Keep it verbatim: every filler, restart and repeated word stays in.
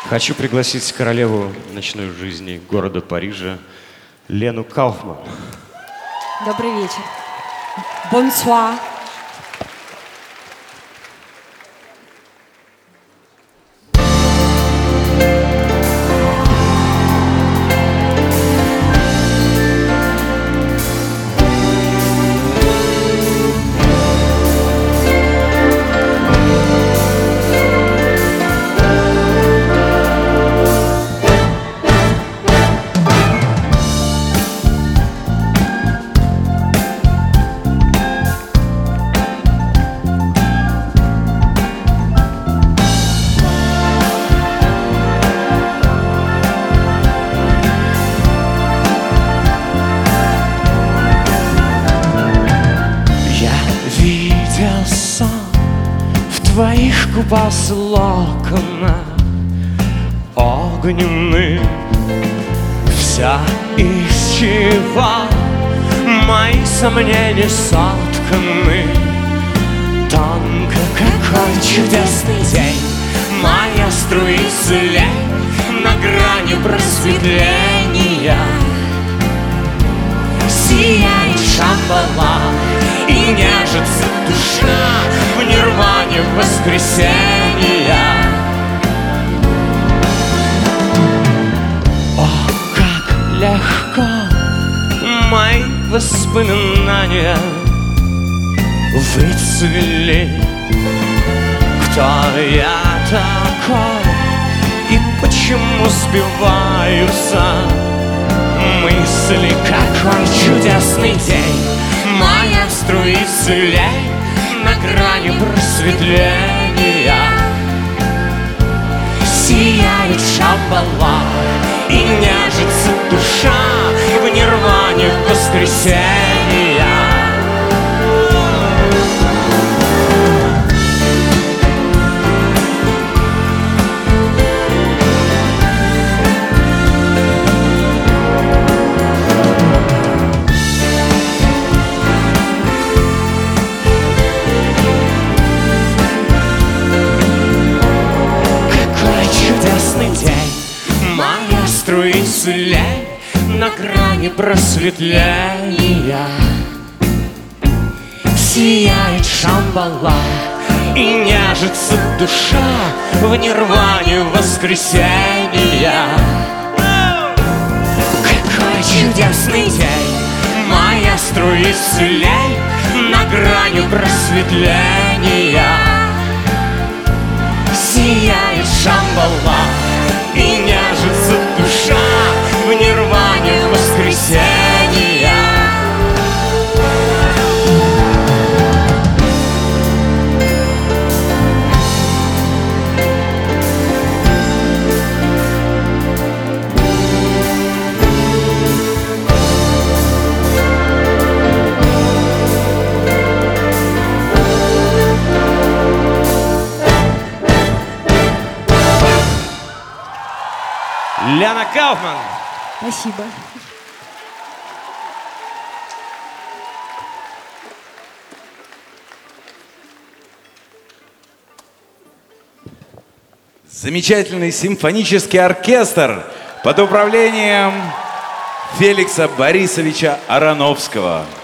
Хочу пригласить королеву ночной жизни города Парижа Лену Кауфман. Добрый вечер. Bonsoir. Твоих губас локона огненных, вся из чего мои сомнения сотканы. Тонко, какой чудесный день, моя струится лень на грани просветления. Сияет шамбала и нежится душа в нирване воскресенья. О, как легко мои воспоминания выцвели. Кто я такой и почему сбиваются мысли? Какой чудесный день, моя струится лень на грани просветления. Сияет шамбала и нежится душа в нирване воскресенья. Струится лень на грани просветления. Сияет шамбала и нежится душа в нирване воскресенья. Какой чудесный день, моя струится лень на грани просветления. Сияет шамбала и нежится душа в нирване воскресенья. Лена Кауфман. Спасибо. Замечательный симфонический оркестр под управлением Феликса Борисовича Ароновского.